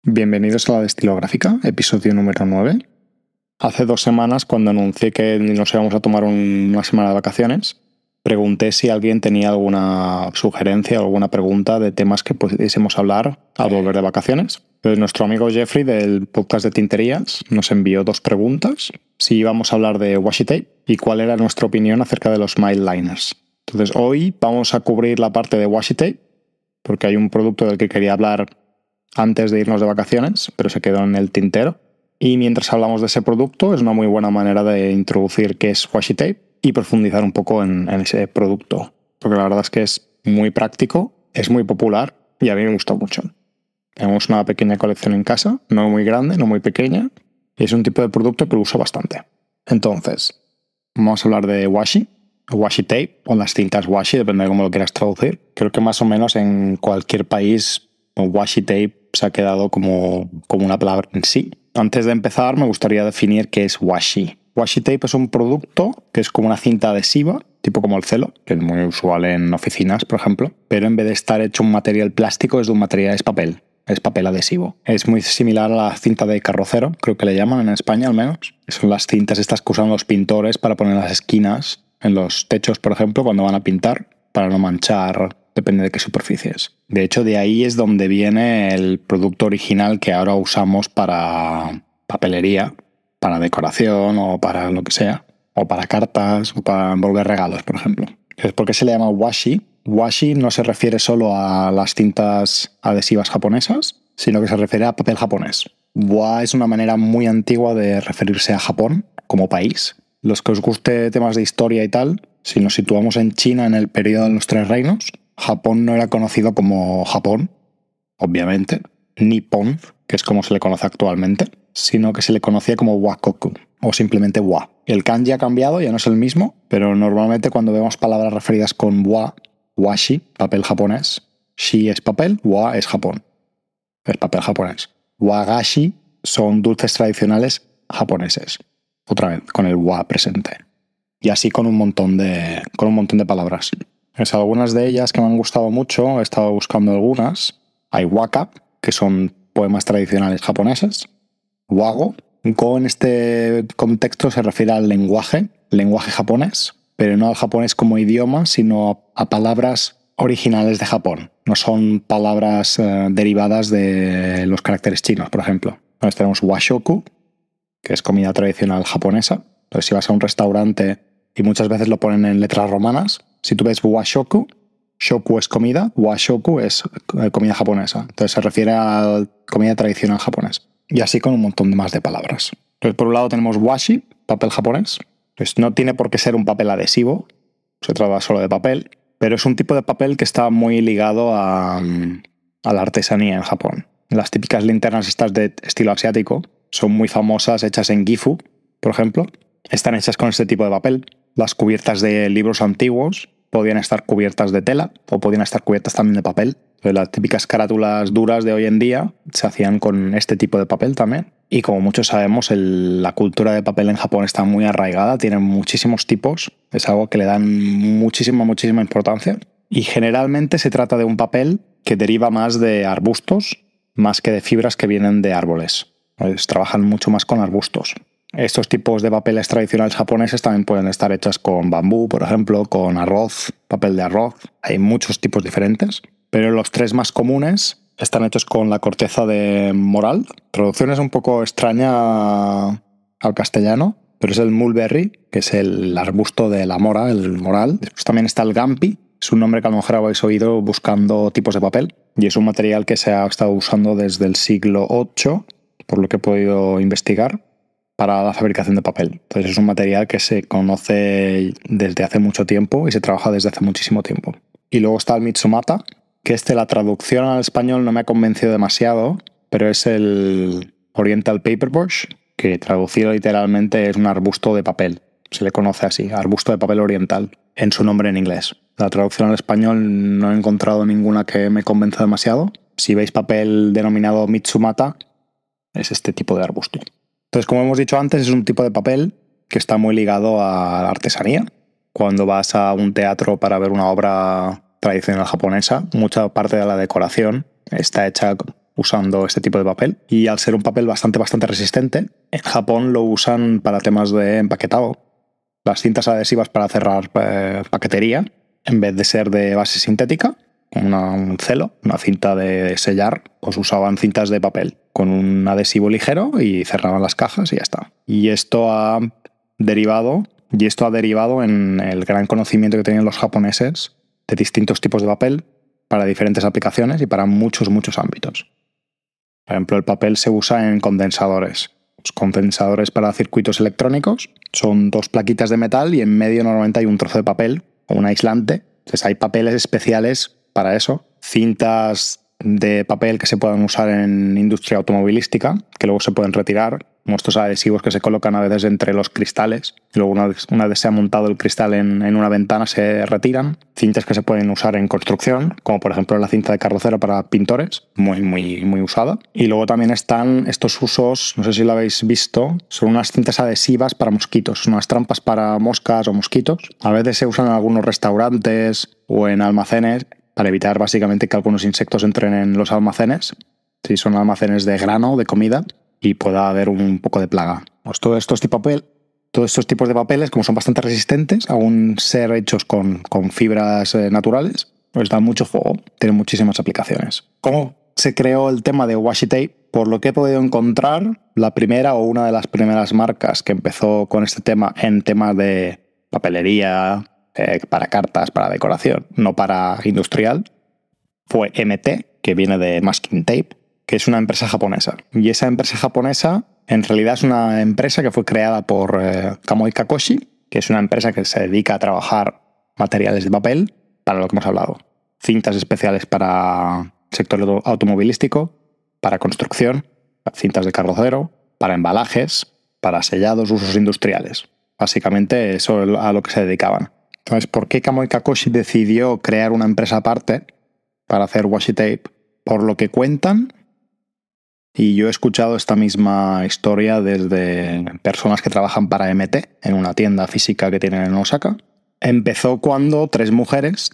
Bienvenidos a la Destilográfica, episodio número 9. Hace 2 semanas, cuando anuncié que nos íbamos a tomar una semana de vacaciones, pregunté si alguien tenía alguna sugerencia o alguna pregunta de temas que pudiésemos hablar al volver de vacaciones. Entonces, nuestro amigo Jeffrey del podcast de Tinterías nos envió 2 preguntas: si íbamos a hablar de washi tape y cuál era nuestra opinión acerca de los mild liners. Entonces, hoy vamos a cubrir la parte de washi tape, porque hay un producto del que quería hablar antes de irnos de vacaciones, pero se quedó en el tintero. Y mientras hablamos de ese producto, es una muy buena manera de introducir qué es washi tape y profundizar un poco en ese producto, porque la verdad es que es muy práctico, es muy popular y a mí me gusta mucho. Tenemos una pequeña colección en casa, no muy grande, no muy pequeña, y es un tipo de producto que lo uso bastante. Entonces, vamos a hablar de washi tape o las cintas washi, depende de cómo lo quieras traducir. Creo que más o menos en cualquier país washi tape se ha quedado como una palabra en sí. Antes de empezar, me gustaría definir qué es washi. Washi tape es un producto que es como una cinta adhesiva, tipo como el celo, que es muy usual en oficinas, por ejemplo, pero en vez de estar hecho un material plástico, es papel. Es papel adhesivo. Es muy similar a la cinta de carrocero, creo que le llaman en España al menos. Son las cintas estas que usan los pintores para poner las esquinas en los techos, por ejemplo, cuando van a pintar, para no manchar, depende de qué superficies. De hecho, de ahí es donde viene el producto original que ahora usamos para papelería, para decoración o para lo que sea, o para cartas o para envolver regalos, por ejemplo. ¿Por qué se le llama washi? Washi no se refiere solo a las cintas adhesivas japonesas, sino que se refiere a papel japonés. Wa es una manera muy antigua de referirse a Japón como país. Los que os guste temas de historia y tal, si nos situamos en China en el periodo de los 3 reinos, Japón no era conocido como Japón, obviamente, Nippon, que es como se le conoce actualmente, sino que se le conocía como Wakoku, o simplemente Wa. El kanji ha cambiado, ya no es el mismo, pero normalmente cuando vemos palabras referidas con Wa, washi, papel japonés, shi es papel, wa es Japón, es papel japonés. Wagashi son dulces tradicionales japoneses, otra vez con el wa presente. Y así con un montón de palabras. Es algunas de ellas que me han gustado mucho, he estado buscando algunas. Hay waka, que son poemas tradicionales japoneses. Wago. Go en este contexto se refiere al lenguaje japonés, pero no al japonés como idioma, sino a palabras originales de Japón. No son palabras derivadas de los caracteres chinos, por ejemplo. Entonces tenemos washoku, que es comida tradicional japonesa. Entonces si vas a un restaurante y muchas veces lo ponen en letras romanas, si tú ves washoku, shoku es comida, washoku es comida japonesa. Entonces se refiere a comida tradicional japonesa. Y así con un montón más de palabras. Entonces, por un lado tenemos washi, papel japonés. Entonces, no tiene por qué ser un papel adhesivo, se trata solo de papel, pero es un tipo de papel que está muy ligado a la artesanía en Japón. Las típicas linternas estas de estilo asiático son muy famosas, hechas en Gifu, por ejemplo. Están hechas con este tipo de papel. Las cubiertas de libros antiguos podían estar cubiertas de tela o podían estar cubiertas también de papel. Entonces, las típicas carátulas duras de hoy en día se hacían con este tipo de papel también. Y como muchos sabemos, la cultura de papel en Japón está muy arraigada, tiene muchísimos tipos, es algo que le dan muchísima importancia. Y generalmente se trata de un papel que deriva más de arbustos, más que de fibras que vienen de árboles. Entonces, trabajan mucho más con arbustos. Estos tipos de papeles tradicionales japoneses también pueden estar hechos con bambú, por ejemplo, con arroz, papel de arroz. Hay muchos tipos diferentes, pero los 3 más comunes están hechos con la corteza de moral. Traducción es un poco extraña al castellano, pero es el mulberry, que es el arbusto de la mora, el moral. Después también está el gampi, es un nombre que a lo mejor habéis oído buscando tipos de papel, y es un material que se ha estado usando desde el siglo VIII, por lo que he podido investigar, para la fabricación de papel. Entonces es un material que se conoce desde hace mucho tiempo y se trabaja desde hace muchísimo tiempo. Y luego está el Mitsumata, que la traducción al español no me ha convencido demasiado, pero es el Oriental Paperbush, que traducido literalmente es un arbusto de papel. Se le conoce así, arbusto de papel oriental, en su nombre en inglés. La traducción al español no he encontrado ninguna que me convenza demasiado. Si veis papel denominado Mitsumata, es este tipo de arbusto. Entonces, como hemos dicho antes, es un tipo de papel que está muy ligado a la artesanía. Cuando vas a un teatro para ver una obra tradicional japonesa, mucha parte de la decoración está hecha usando este tipo de papel. Y al ser un papel bastante resistente, en Japón lo usan para temas de empaquetado. Las cintas adhesivas para cerrar paquetería, en vez de ser de base sintética, un celo, una cinta de sellar, pues usaban cintas de papel con un adhesivo ligero y cerraban las cajas y ya está. Y esto ha derivado en el gran conocimiento que tienen los japoneses de distintos tipos de papel para diferentes aplicaciones y para muchos ámbitos. Por ejemplo, el papel se usa en condensadores. Los condensadores para circuitos electrónicos son 2 plaquitas de metal y en medio normalmente hay un trozo de papel o un aislante. Entonces hay papeles especiales para eso. Cintas de papel que se pueden usar en industria automovilística, que luego se pueden retirar. Estos adhesivos que se colocan a veces entre los cristales. Y luego una vez se ha montado el cristal en una ventana se retiran. Cintas que se pueden usar en construcción, como por ejemplo la cinta de carrocero para pintores, muy usada. Y luego también están estos usos, no sé si lo habéis visto, son unas cintas adhesivas para mosquitos, unas trampas para moscas o mosquitos. A veces se usan en algunos restaurantes o en almacenes para evitar básicamente que algunos insectos entren en los almacenes, si son almacenes de grano, de comida, y pueda haber un poco de plaga. Pues todos estos tipos de papeles, como son bastante resistentes, aún ser hechos con fibras naturales, pues dan mucho juego, tienen muchísimas aplicaciones. ¿Cómo se creó el tema de washi tape? Por lo que he podido encontrar, la primera o una de las primeras marcas que empezó con este tema en temas de papelería, para cartas, para decoración, no para industrial, fue MT, que viene de Masking Tape, que es una empresa japonesa. Y esa empresa japonesa en realidad es una empresa que fue creada por Kamui Kakoshi, que es una empresa que se dedica a trabajar materiales de papel, para lo que hemos hablado. Cintas especiales para sector automovilístico, para construcción, cintas de carrocero, para embalajes, para sellados, usos industriales. Básicamente eso es a lo que se dedicaban. Entonces, ¿por qué Kamui Kakoshi decidió crear una empresa aparte para hacer washi tape? Por lo que cuentan, y yo he escuchado esta misma historia desde personas que trabajan para MT, en una tienda física que tienen en Osaka. Empezó cuando 3 mujeres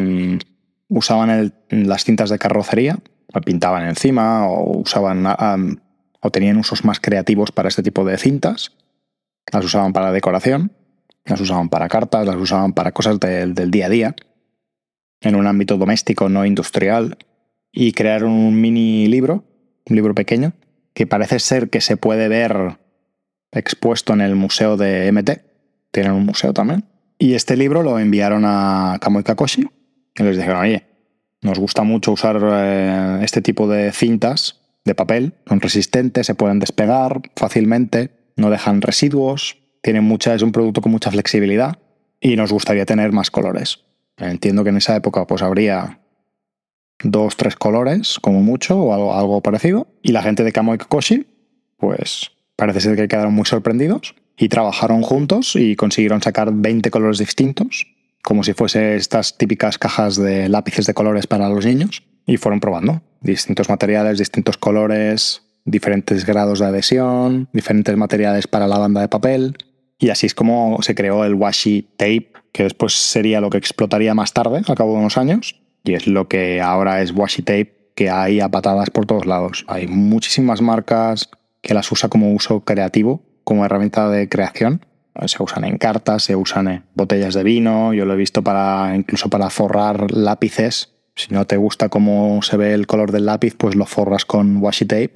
usaban las cintas de carrocería, la pintaban encima o usaban o tenían usos más creativos para este tipo de cintas. Las usaban para decoración, las usaban para cartas, las usaban para cosas del día a día, en un ámbito doméstico, no industrial, y crearon un mini libro, un libro pequeño, que parece ser que se puede ver expuesto en el museo de MT. Tienen un museo también. Y este libro lo enviaron a Kamui Kakoshi y les dijeron, oye, nos gusta mucho usar este tipo de cintas de papel, son resistentes, se pueden despegar fácilmente, no dejan residuos, es un producto con mucha flexibilidad y nos gustaría tener más colores. Entiendo que en esa época pues habría 2, 3 colores, como mucho, o algo parecido. Y la gente de Kamui Kakoshi, pues parece ser que quedaron muy sorprendidos y trabajaron juntos y consiguieron sacar 20 colores distintos, como si fuese estas típicas cajas de lápices de colores para los niños, y fueron probando distintos materiales, distintos colores, diferentes grados de adhesión, diferentes materiales para la banda de papel. Y así es como se creó el washi tape, que después sería lo que explotaría más tarde, al cabo de unos años. Y es lo que ahora es washi tape, que hay a patadas por todos lados. Hay muchísimas marcas que las usa como uso creativo, como herramienta de creación. Se usan en cartas, se usan en botellas de vino. Yo lo he visto incluso para forrar lápices. Si no te gusta cómo se ve el color del lápiz, pues lo forras con washi tape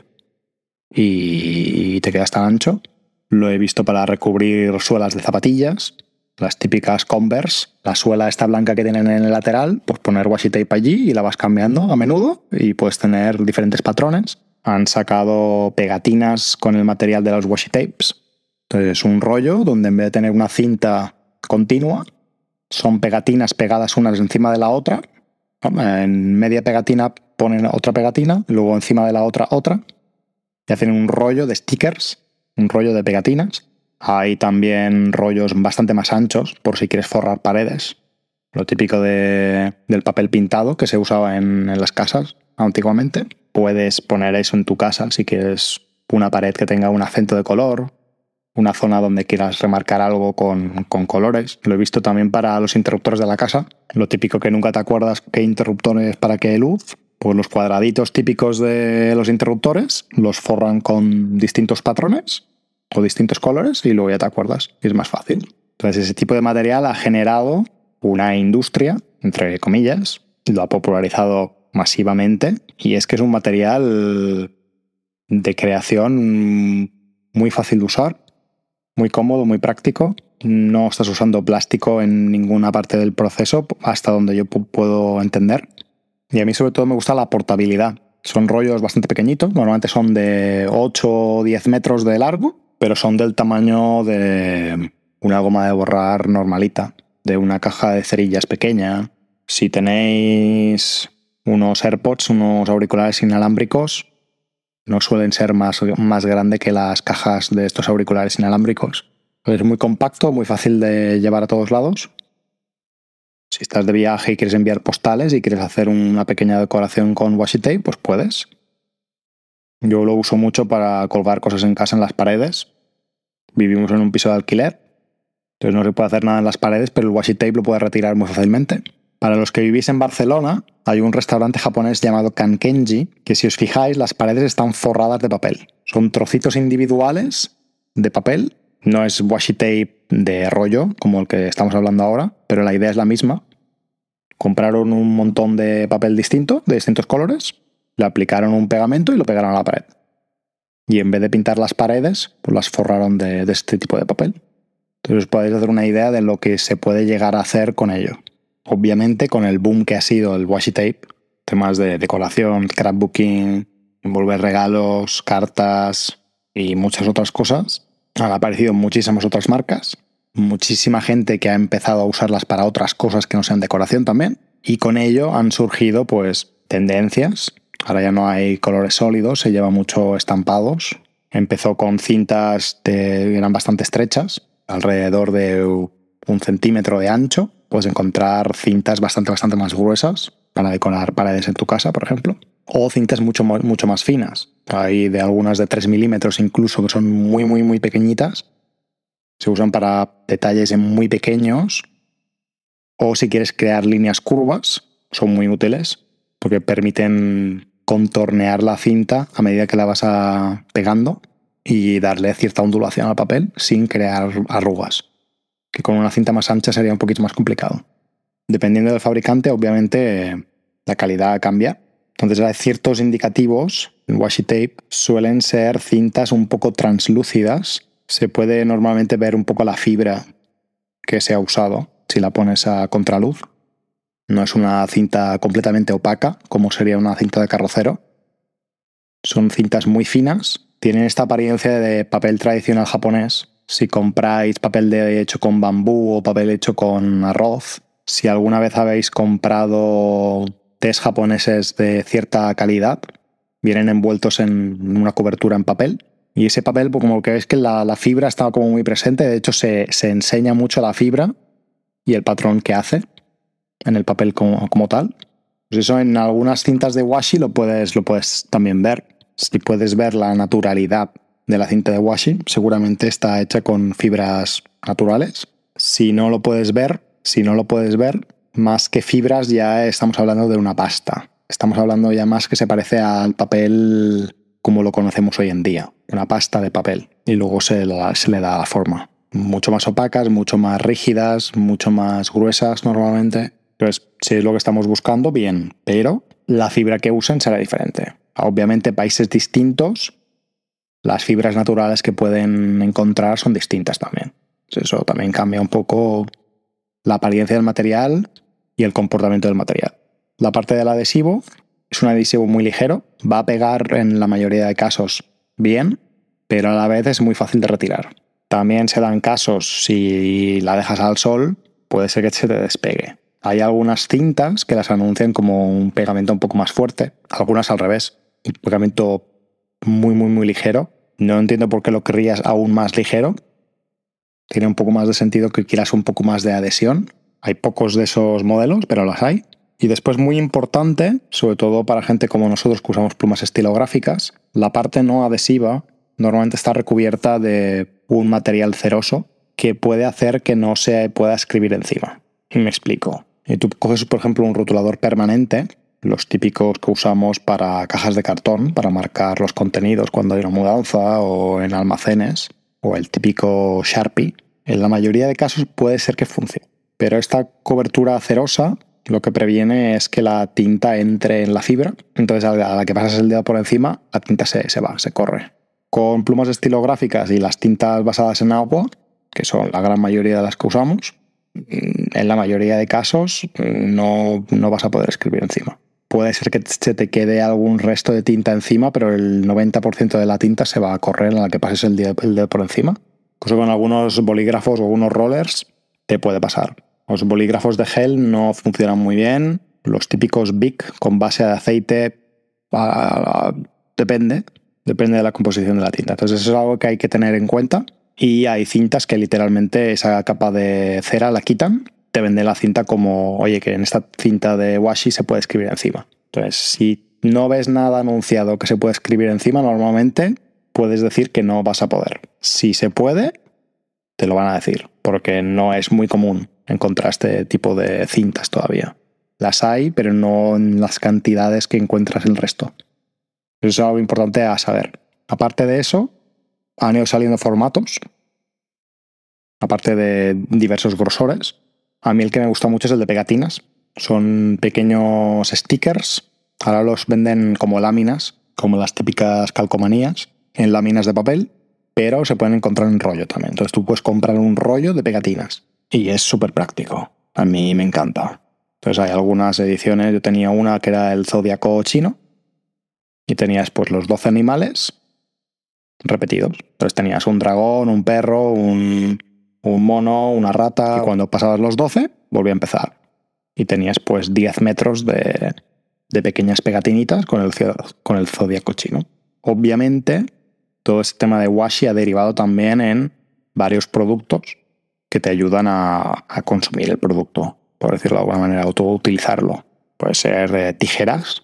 y te quedas tan ancho. Lo he visto para recubrir suelas de zapatillas. Las típicas Converse, la suela esta blanca que tienen en el lateral, pues poner washi tape allí y la vas cambiando a menudo y puedes tener diferentes patrones. Han sacado pegatinas con el material de los washi tapes. Entonces es un rollo donde en vez de tener una cinta continua, son pegatinas pegadas unas encima de la otra. En media pegatina ponen otra pegatina, luego encima de la otra, y hacen un rollo de stickers, un rollo de pegatinas. Hay también rollos bastante más anchos por si quieres forrar paredes. Lo típico del papel pintado que se usaba en las casas antiguamente. Puedes poner eso en tu casa si quieres una pared que tenga un acento de color, una zona donde quieras remarcar algo con colores. Lo he visto también para los interruptores de la casa. Lo típico que nunca te acuerdas qué interruptor es para qué luz. Pues los cuadraditos típicos de los interruptores los forran con distintos patrones o distintos colores y luego ya te acuerdas y es más fácil. Entonces ese tipo de material ha generado una industria, entre comillas, lo ha popularizado masivamente y es que es un material de creación muy fácil de usar, muy cómodo, muy práctico. No estás usando plástico en ninguna parte del proceso, hasta donde yo puedo entender. Y a mí sobre todo me gusta la portabilidad. Son rollos bastante pequeñitos, normalmente son de 8 o 10 metros de largo, pero son del tamaño de una goma de borrar normalita, de una caja de cerillas pequeña. Si tenéis unos AirPods, unos auriculares inalámbricos, no suelen ser más grande que las cajas de estos auriculares inalámbricos. Es muy compacto, muy fácil de llevar a todos lados. Si estás de viaje y quieres enviar postales y quieres hacer una pequeña decoración con washi tape, pues puedes. Yo lo uso mucho para colgar cosas en casa en las paredes. Vivimos en un piso de alquiler, entonces no se puede hacer nada en las paredes, pero el washi tape lo puedes retirar muy fácilmente. Para los que vivís en Barcelona, hay un restaurante japonés llamado Kankenji, que si os fijáis, las paredes están forradas de papel. Son trocitos individuales de papel. No es washi tape de rollo, como el que estamos hablando ahora, pero la idea es la misma. Compraron un montón de papel distinto, de distintos colores, le aplicaron un pegamento y lo pegaron a la pared. Y en vez de pintar las paredes, pues las forraron de este tipo de papel. Entonces os podéis hacer una idea de lo que se puede llegar a hacer con ello. Obviamente, con el boom que ha sido el washi tape, temas de decoración, scrapbooking, envolver regalos, cartas y muchas otras cosas, han aparecido muchísimas otras marcas, muchísima gente que ha empezado a usarlas para otras cosas que no sean decoración también, y con ello han surgido pues tendencias. Ahora ya no hay colores sólidos, se lleva mucho estampados. Empezó con cintas que eran bastante estrechas, alrededor de 1 centímetro de ancho. Puedes encontrar cintas bastante más gruesas para decorar paredes en tu casa, por ejemplo. O cintas mucho más finas. Hay de algunas de 3 milímetros incluso, que son muy pequeñitas. Se usan para detalles muy pequeños. O si quieres crear líneas curvas, son muy útiles porque permiten contornear la cinta a medida que la vas pegando y darle cierta ondulación al papel sin crear arrugas, que con una cinta más ancha sería un poquito más complicado. Dependiendo del fabricante, obviamente, la calidad cambia. Entonces hay ciertos indicativos en washi tape, suelen ser cintas un poco translúcidas. Se puede normalmente ver un poco la fibra que se ha usado si la pones a contraluz. No es una cinta completamente opaca, como sería una cinta de carrocero. Son cintas muy finas, tienen esta apariencia de papel tradicional japonés. Si compráis papel hecho con bambú o papel hecho con arroz, si alguna vez habéis comprado tés japoneses de cierta calidad, vienen envueltos en una cobertura en papel. Y ese papel, pues como que ves que la fibra está como muy presente. De hecho, se enseña mucho la fibra y el patrón que hace en el papel como tal. Pues eso en algunas cintas de washi lo puedes también ver. Si puedes ver la naturalidad de la cinta de washi, seguramente está hecha con fibras naturales. Si no lo puedes ver, más que fibras ya estamos hablando de una pasta. Estamos hablando ya más que se parece al papel como lo conocemos hoy en día. Una pasta de papel. Y luego se le da la forma. Mucho más opacas, mucho más rígidas, mucho más gruesas normalmente. Entonces, si es lo que estamos buscando, bien. Pero la fibra que usen será diferente. Obviamente, países distintos, las fibras naturales que pueden encontrar son distintas también. Eso también cambia un poco la apariencia del material y el comportamiento del material. La parte del adhesivo es un adhesivo muy ligero, va a pegar en la mayoría de casos bien, pero a la vez es muy fácil de retirar. También se dan casos, si la dejas al sol, puede ser que se te despegue. Hay algunas cintas que las anuncian como un pegamento un poco más fuerte, algunas al revés, un pegamento muy ligero. No entiendo por qué lo querrías aún más ligero. Tiene un poco más de sentido que quieras un poco más de adhesión. Hay pocos de esos modelos, pero las hay. Y después, muy importante, sobre todo para gente como nosotros que usamos plumas estilográficas, la parte no adhesiva normalmente está recubierta de un material ceroso que puede hacer que no se pueda escribir encima. Y me explico. Y tú coges, por ejemplo, un rotulador permanente los típicos que usamos para cajas de cartón, para marcar los contenidos cuando hay una mudanza o en almacenes, o el típico Sharpie. En la mayoría de casos puede ser que funcione, pero esta cobertura acerosa lo que previene es que la tinta entre en la fibra, entonces a la que pasas el dedo por encima, la tinta se va, se corre. Con plumas estilográficas y las tintas basadas en agua, que son la gran mayoría de las que usamos, en la mayoría de casos no vas a poder escribir encima. Puede ser que se te quede algún resto de tinta encima, pero el 90% de la tinta se va a correr a la que pases el dedo por encima. Cosa que con algunos bolígrafos o algunos rollers te puede pasar. Los bolígrafos de gel no funcionan muy bien. Los típicos Bic con base de aceite depende de la composición de la tinta. Entonces eso es algo que hay que tener en cuenta. Y hay cintas que literalmente esa capa de cera la quitan. Te venden la cinta como, oye, que en esta cinta de washi se puede escribir encima. Entonces, si no ves nada anunciado que se puede escribir encima, normalmente puedes decir que no vas a poder. Si se puede, te lo van a decir, porque no es muy común encontrar este tipo de cintas todavía. Las hay, pero no en las cantidades que encuentras el resto. Eso es algo importante a saber. Aparte de eso, han ido saliendo formatos, aparte de diversos grosores. A mí el que me gusta mucho es el de pegatinas. Son pequeños stickers. Ahora los venden como láminas, como las típicas calcomanías, en láminas de papel, pero se pueden encontrar en rollo también. Entonces tú puedes comprar un rollo de pegatinas y es súper práctico. A mí me encanta. Entonces hay algunas ediciones. Yo tenía una que era el Zodíaco chino y tenías pues los 12 animales repetidos. Entonces tenías un dragón, un perro, un mono, una rata, y cuando pasabas los 12 volvía a empezar. Y tenías pues 10 metros de pequeñas pegatinitas con el Zodíaco chino. Obviamente, todo este tema de washi ha derivado también en varios productos que te ayudan a consumir el producto, por decirlo de alguna manera, autoutilizarlo. Puede ser tijeras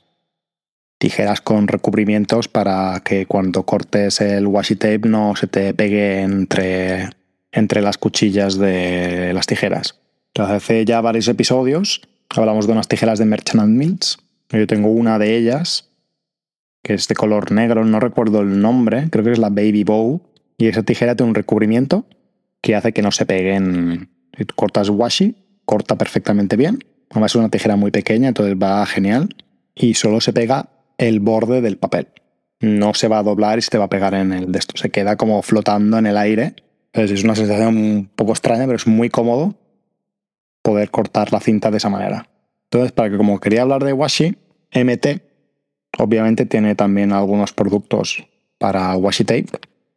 con recubrimientos para que cuando cortes el washi tape no se te pegue entre las cuchillas de las tijeras. Entonces, hace ya varios episodios hablamos de unas tijeras de Merchant Mills. Yo tengo una de ellas que es de color negro, no recuerdo el nombre, creo que es la Baby Bow, y esa tijera tiene un recubrimiento que hace que no se peguen. Si tú cortas washi, corta perfectamente bien. Además es una tijera muy pequeña, entonces va genial. Y solo se pega el borde del papel. No se va a doblar y se te va a pegar en el de esto. Se queda como flotando en el aire. Entonces es una sensación un poco extraña, pero es muy cómodo poder cortar la cinta de esa manera. Entonces, para que como quería hablar de washi, MT obviamente tiene también algunos productos para washi tape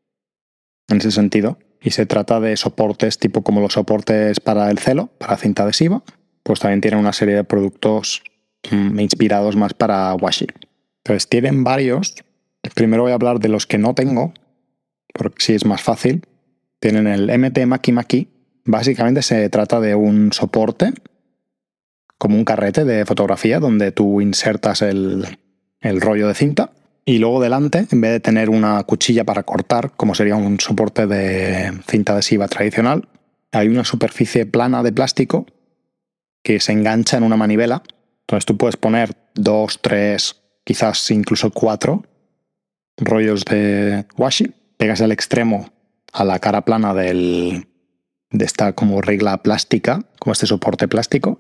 en ese sentido. Y se trata de soportes tipo como los soportes para el celo, para cinta adhesiva. Pues también tiene una serie de productos inspirados más para washi. Entonces tienen varios. Primero voy a hablar de los que no tengo, porque sí es más fácil. Tienen el MT Maki Maki. Básicamente se trata de un soporte, como un carrete de fotografía, donde tú insertas el rollo de cinta. Y luego delante, en vez de tener una cuchilla para cortar, como sería un soporte de cinta adhesiva tradicional, hay una superficie plana de plástico que se engancha en una manivela. Entonces tú puedes poner 2, 3, quizás incluso 4 rollos de washi, pegas el extremo a la cara plana de esta como regla plástica, como este soporte plástico,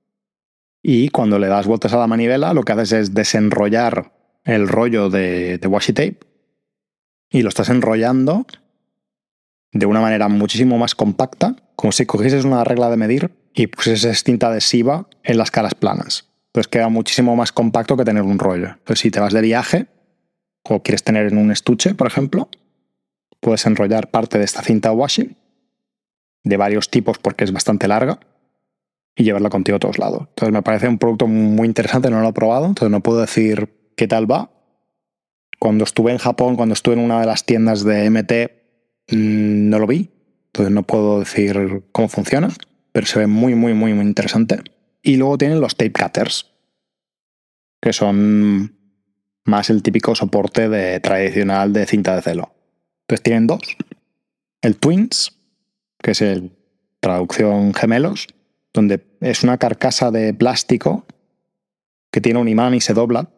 y cuando le das vueltas a la manivela lo que haces es desenrollar el rollo de washi tape y lo estás enrollando de una manera muchísimo más compacta, como si cogieses una regla de medir y pusieses cinta adhesiva en las caras planas. Entonces queda muchísimo más compacto que tener un rollo. Entonces si te vas de viaje o quieres tener en un estuche, por ejemplo, puedes enrollar parte de esta cinta washi de varios tipos porque es bastante larga y llevarla contigo a todos lados. Entonces me parece un producto muy interesante, no lo he probado, entonces no puedo decir qué tal va. Cuando estuve en Japón, cuando estuve en una de las tiendas de MT, no lo vi, entonces no puedo decir cómo funciona, pero se ve muy interesante. Y luego tienen los tape cutters, que son más el típico soporte tradicional de cinta de celo. Entonces tienen dos. El Twins, que es el traducción gemelos, donde es una carcasa de plástico que tiene un imán y se dobla.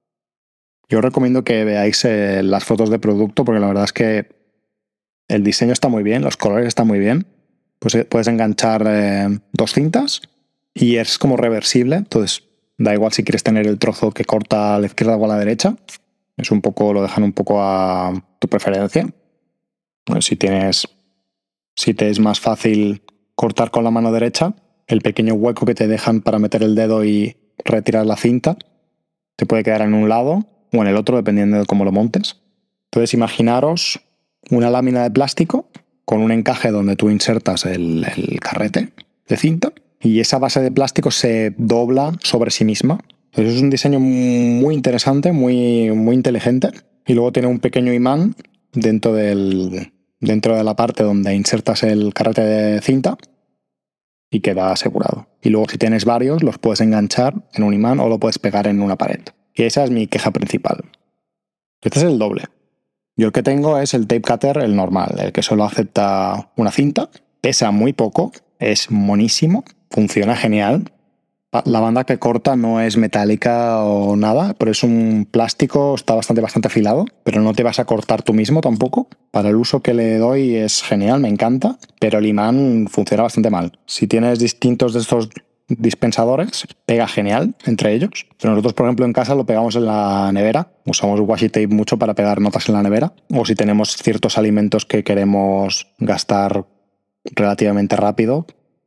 Yo recomiendo que veáis las fotos de producto porque la verdad es que el diseño está muy bien, los colores están muy bien. Pues puedes enganchar 2 cintas y es como reversible, entonces da igual si quieres tener el trozo que corta a la izquierda o a la derecha. Es un poco, lo dejan un poco a tu preferencia. Bueno, si te es más fácil cortar con la mano derecha, el pequeño hueco que te dejan para meter el dedo y retirar la cinta te puede quedar en un lado o en el otro, dependiendo de cómo lo montes. Entonces, imaginaros una lámina de plástico con un encaje donde tú insertas el carrete de cinta y esa base de plástico se dobla sobre sí misma. Entonces, es un diseño muy interesante, muy, muy inteligente. Y luego tiene un pequeño imán dentro de la parte donde insertas el carrete de cinta y queda asegurado. Y luego si tienes varios, los puedes enganchar en un imán o lo puedes pegar en una pared. Y esa es mi queja principal. Este es el doble. Yo el que tengo es el tape cutter, el normal, el que solo acepta una cinta. Pesa muy poco, es monísimo, funciona genial. La banda que corta no es metálica o nada, pero es un plástico, está bastante afilado, pero no te vas a cortar tú mismo tampoco. Para el uso que le doy es genial, me encanta, pero el imán funciona bastante mal. Si tienes distintos de estos dispensadores, pega genial entre ellos. Pero nosotros, por ejemplo, en casa lo pegamos en la nevera. Usamos washi tape mucho para pegar notas en la nevera. O si tenemos ciertos alimentos que queremos gastar relativamente rápido,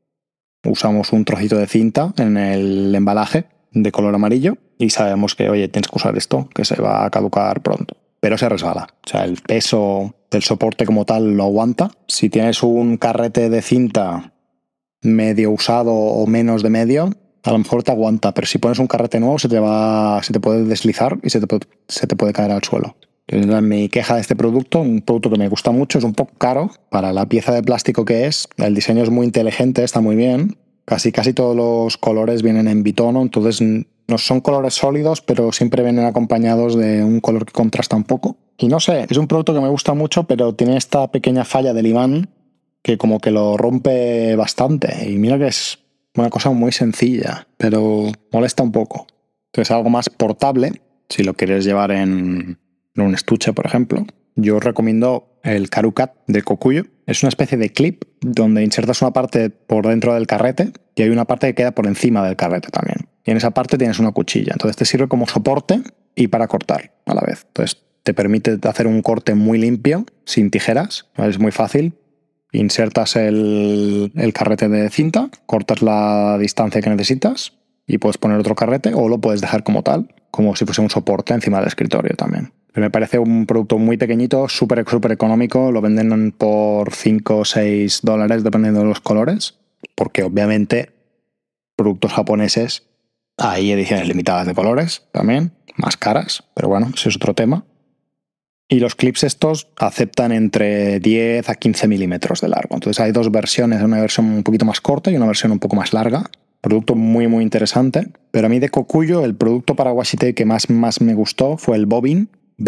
usamos un trocito de cinta en el embalaje de color amarillo y sabemos que, oye, tienes que usar esto, que se va a caducar pronto. Pero se resbala. O sea, el peso del soporte como tal lo aguanta. Si tienes un carrete de cinta medio usado o menos de medio, a lo mejor te aguanta, pero si pones un carrete nuevo se te puede deslizar y se te puede caer al suelo. Mi queja de este producto, un producto que me gusta mucho, es un poco caro para la pieza de plástico que es. El diseño es muy inteligente, está muy bien. Casi todos los colores vienen en bitono, entonces no son colores sólidos, pero siempre vienen acompañados de un color que contrasta un poco. Y no sé, es un producto que me gusta mucho, pero tiene esta pequeña falla del imán que como que lo rompe bastante. Y mira que es una cosa muy sencilla, pero molesta un poco. Entonces algo más portable, si lo quieres llevar en un estuche, por ejemplo, yo os recomiendo el Karukat de Kokuyo. Es una especie de clip donde insertas una parte por dentro del carrete y hay una parte que queda por encima del carrete también. Y en esa parte tienes una cuchilla. Entonces te sirve como soporte y para cortar a la vez. Entonces te permite hacer un corte muy limpio, sin tijeras. Es muy fácil. Insertas el carrete de cinta, cortas la distancia que necesitas y puedes poner otro carrete o lo puedes dejar como tal, como si fuese un soporte encima del escritorio también. Pero me parece un producto muy pequeñito, súper económico, lo venden por 5 o 6 dólares dependiendo de los colores, porque obviamente productos japoneses hay ediciones limitadas de colores también, más caras, pero bueno, ese es otro tema. Y los clips estos aceptan entre 10 a 15 milímetros de largo. Entonces hay dos versiones, una versión un poquito más corta y una versión un poco más larga. Producto muy interesante. Pero a mí de Kokuyo el producto para washi tape que más me gustó fue el Bobbin,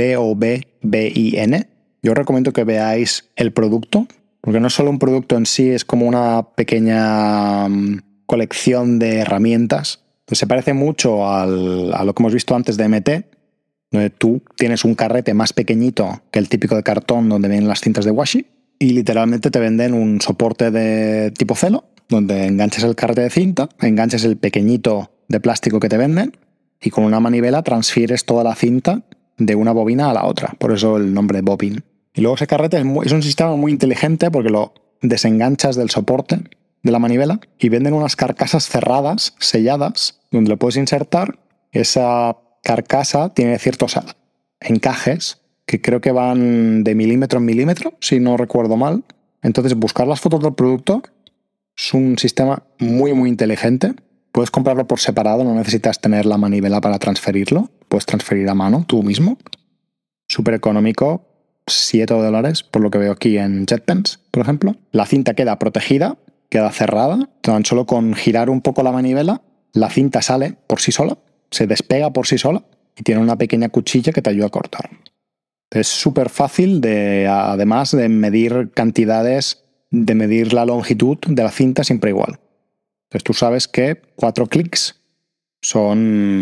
B-O-B-B-I-N. Yo os recomiendo que veáis el producto, porque no es solo un producto en sí, es como una pequeña colección de herramientas. Entonces se parece mucho a lo que hemos visto antes de MT, donde tú tienes un carrete más pequeñito que el típico de cartón donde vienen las cintas de washi y literalmente te venden un soporte de tipo celo donde enganches el carrete de cinta, enganches el pequeñito de plástico que te venden y con una manivela transfieres toda la cinta de una bobina a la otra. Por eso el nombre Bobbin. Y luego ese carrete es un sistema muy inteligente porque lo desenganchas del soporte de la manivela y venden unas carcasas cerradas, selladas, donde lo puedes insertar. Esa carcasa tiene ciertos encajes que creo que van de milímetro en milímetro, si no recuerdo mal. Entonces, buscar las fotos del producto es un sistema muy inteligente. Puedes comprarlo por separado, no necesitas tener la manivela para transferirlo. Puedes transferir a mano tú mismo. Súper económico, 7 dólares, por lo que veo aquí en JetPens, por ejemplo. La cinta queda protegida, queda cerrada. Tan solo con girar un poco la manivela, la cinta sale por sí sola, se despega por sí sola y tiene una pequeña cuchilla que te ayuda a cortar. Es súper fácil, además de medir cantidades, de medir la longitud de la cinta siempre igual. Entonces tú sabes que 4 clics son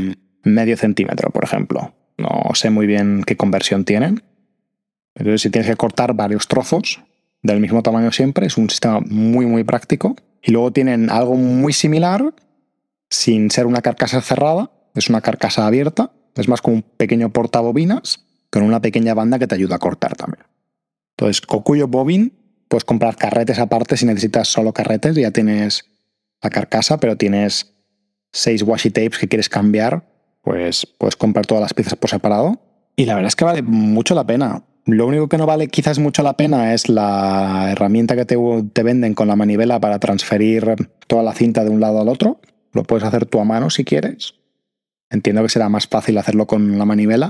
medio centímetro, por ejemplo. No sé muy bien qué conversión tienen. Entonces, si tienes que cortar varios trozos del mismo tamaño siempre, es un sistema muy, muy práctico. Y luego tienen algo muy similar, sin ser una carcasa cerrada, es una carcasa abierta, es más como un pequeño portabobinas con una pequeña banda que te ayuda a cortar también. Entonces, Kokuyo Bobin, puedes comprar carretes aparte si necesitas solo carretes, ya tienes la carcasa, pero tienes 6 washi tapes que quieres cambiar, pues puedes comprar todas las piezas por separado. Y la verdad es que vale mucho la pena. Lo único que no vale quizás mucho la pena es la herramienta que te venden con la manivela para transferir toda la cinta de un lado al otro. Lo puedes hacer tú a mano si quieres. Entiendo que será más fácil hacerlo con la manivela.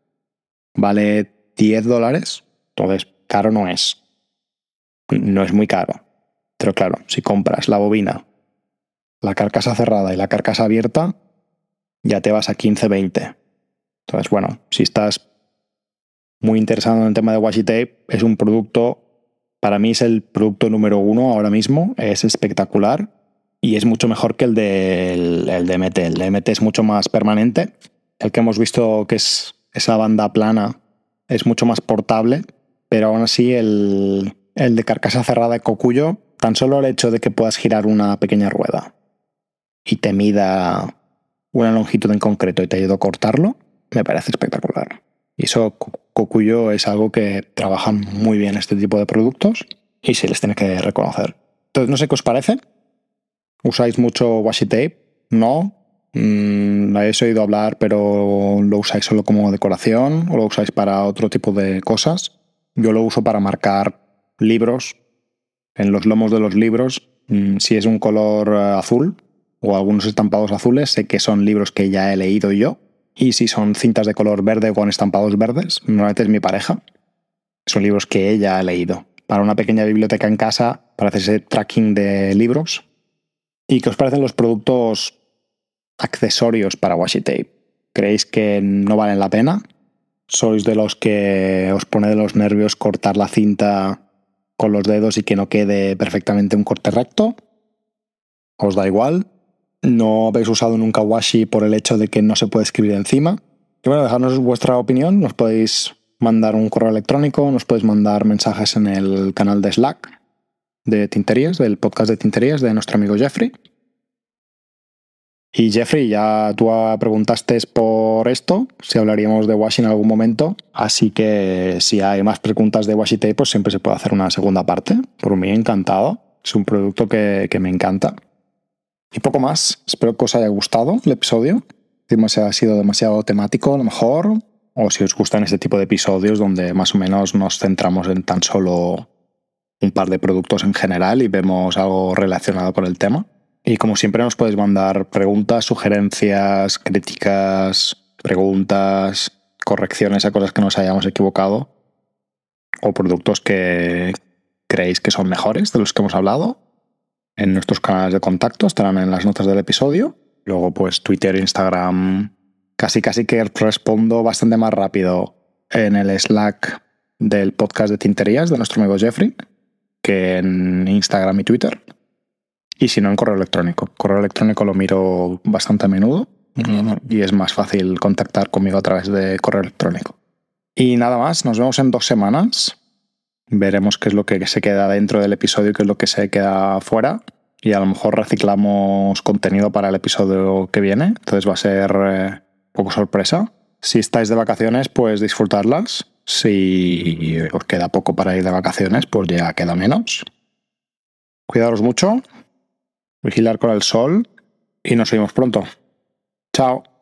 Vale $10. Entonces, caro no es. No es muy caro. Pero claro, si compras la bobina, la carcasa cerrada y la carcasa abierta, ya te vas a 15-20. Entonces, bueno, si estás muy interesado en el tema de washi tape, es un producto, para mí es el producto número 1 ahora mismo, es espectacular y es mucho mejor que el de MT. El de MT es mucho más permanente, el que hemos visto que es esa banda plana es mucho más portable, pero aún así el de carcasa cerrada de Kokuyo, tan solo el hecho de que puedas girar una pequeña rueda y te mida una longitud en concreto y te ayuda a cortarlo, me parece espectacular. Y eso, Kokuyo es algo que trabajan muy bien este tipo de productos y se les tiene que reconocer. Entonces, no sé qué os parece. ¿Usáis mucho washi tape? ¿No? ¿Habéis oído hablar pero lo usáis solo como decoración o lo usáis para otro tipo de cosas? Yo lo uso para marcar libros. En los lomos de los libros, si es un color azul o algunos estampados azules, sé que son libros que ya he leído yo. Y si son cintas de color verde con estampados verdes, normalmente es mi pareja, son libros que ella ha leído. Para una pequeña biblioteca en casa, para hacer ese tracking de libros. ¿Y qué os parecen los productos accesorios para washi tape? ¿Creéis que no valen la pena? ¿Sois de los que os pone de los nervios cortar la cinta con los dedos y que no quede perfectamente un corte recto? ¿Os da igual? ¿No habéis usado nunca washi por el hecho de que no se puede escribir encima? Y bueno, dejadnos vuestra opinión. Nos podéis mandar un correo electrónico, nos podéis mandar mensajes en el canal de Slack de Tinterías, del podcast de Tinterías de nuestro amigo Jeffrey. Y Jeffrey, ya tú preguntaste por esto, si hablaríamos de washi en algún momento, así que si hay más preguntas de washi tape, pues siempre se puede hacer una segunda parte. Por mí, encantado. Es un producto que me encanta. Y poco más. Espero que os haya gustado el episodio. Si ha sido demasiado temático, a lo mejor, o si os gustan este tipo de episodios donde más o menos nos centramos en tan solo un par de productos en general y vemos algo relacionado con el tema. Y como siempre nos podéis mandar preguntas, sugerencias, críticas, preguntas, correcciones a cosas que nos hayamos equivocado o productos que creéis que son mejores de los que hemos hablado. En nuestros canales de contacto estarán en las notas del episodio. Luego, pues Twitter, Instagram, casi que respondo bastante más rápido en el Slack del podcast de Tinterías de nuestro amigo Jeffrey que en Instagram y Twitter. Y si no, en correo electrónico. Correo electrónico lo miro bastante a menudo y es más fácil contactar conmigo a través de correo electrónico. Y nada más, nos vemos en 2 semanas. Veremos qué es lo que se queda dentro del episodio y qué es lo que se queda fuera. Y a lo mejor reciclamos contenido para el episodio que viene. Entonces va a ser un poco sorpresa. Si estáis de vacaciones, pues disfrutarlas. Si os queda poco para ir de vacaciones, pues ya queda menos. Cuidaros mucho. Vigilar con el sol. Y nos vemos pronto. Chao.